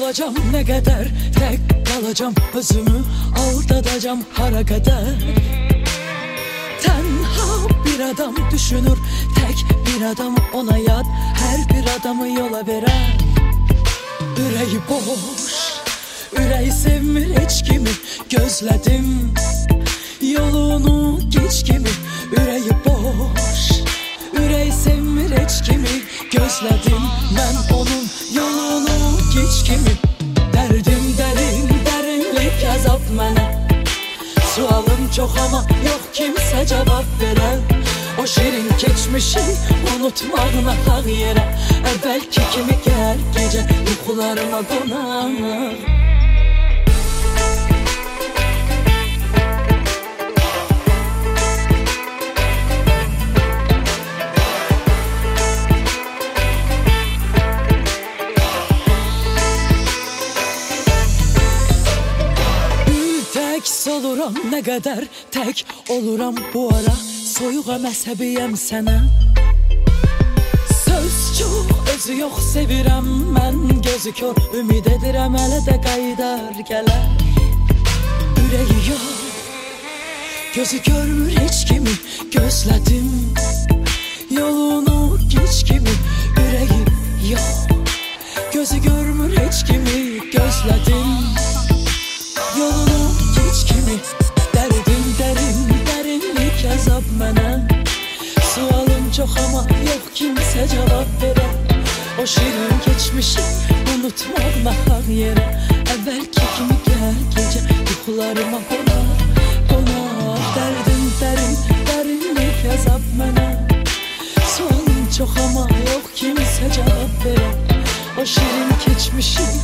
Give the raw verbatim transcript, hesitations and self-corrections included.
olacağım ne kadar, tek kalacağım, özümü aldatacağım hara kadar. Tenha bir adam düşünür, tek bir adam ona yad, her bir adamı yola veren. Üreği boş, üreği sevmir hiç kimi, gözledim yolunu geç kimi. Üreği boş, üreği sevmir hiç kimi, gözledim ben onun yolunu geç kimi. Derdim derin, derinlik azap mənə, sualım çok ama yok kimse cevap veren. O şirin geçmişi unutmağına hak yere, evvelki kimi gel gece yuxularıma qonar. Oluram ne kadar, tek oluram bu ara, soyuğa məzhəbiyəm sənə. Söz çox, özü yox sevirəm mən, gözü kör, ümid edirəm hələ də qaydar gələr. Ürəyi yox, gözü görmür heç kimi, gözlədim yolunu geç kimi. Ürəyi yox, gözü görmür heç kimi, gözlədim yolunu geç kimi. Derdim derin, derinlik azap mənə, sualım çok ama yok kimse cevap veren. O şirin geçmişi unutmağına hak yere, evvelki kimi gel gece yuxularıma qonar, qonar. Derdim derin, derinlik azap mənə, sualım çok ama yok kimse cevap veren. O şirin geçmişi